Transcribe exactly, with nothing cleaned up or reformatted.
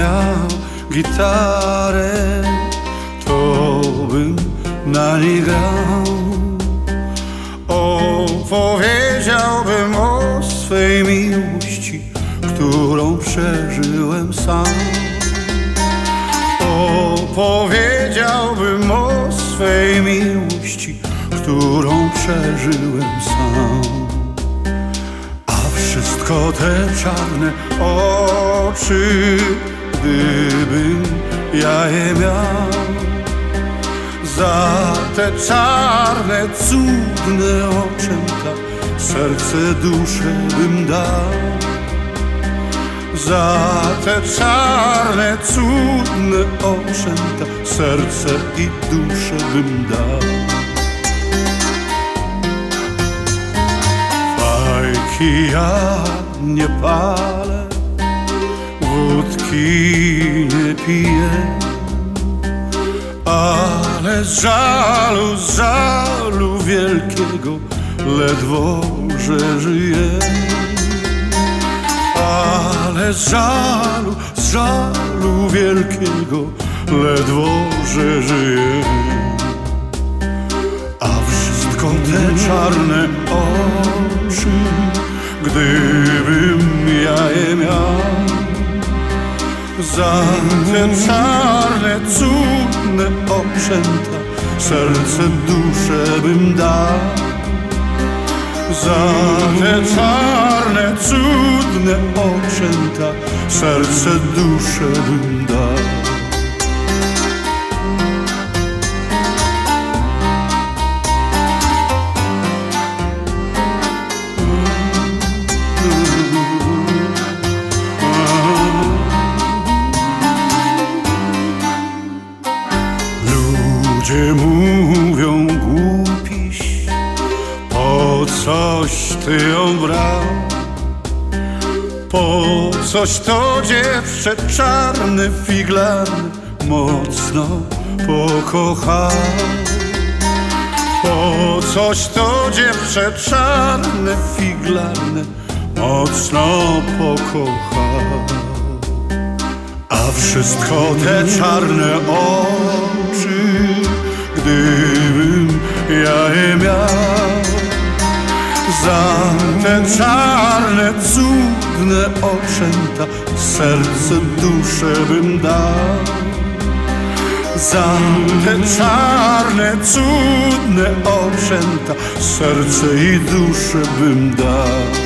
miał gitarę, to bym na niej grał. Opowiedziałbym o swej miłości, którą przeżyłem sam. Opowiedziałbym o swej miłości, którą przeżyłem sam. A wszystko te czarne oczy, gdybym ja je miał, za te czarne, cudne oczęta serce, duszę bym dał. Za te czarne, cudne oczęta serce i duszę bym dał. Fajki ja nie palę, wódki nie piję, ale z żalu, z żalu wielkiego ledwo, że żyję. Ale z żalu, z żalu wielkiego ledwo, że żyję. A wszystko te czarne oczy, gdybym ja je miał, za te czarne, cudne oczęta serce, duszę bym dał. Za te czarne, cudne oczęta serce, duszę bym dał. Ludzie mówią, głupiś, po coś ty ją brał, po coś to dziewczę czarny, figlarny mocno pokochał. Po coś to dziewczę czarne, figlarne mocno pokochał. A wszystko te czarne oczy, gdybym ja je miał, za te czarne, cudne oczęta serce, duszę bym dał. Za te czarne, cudne oczęta serce i duszę bym dał.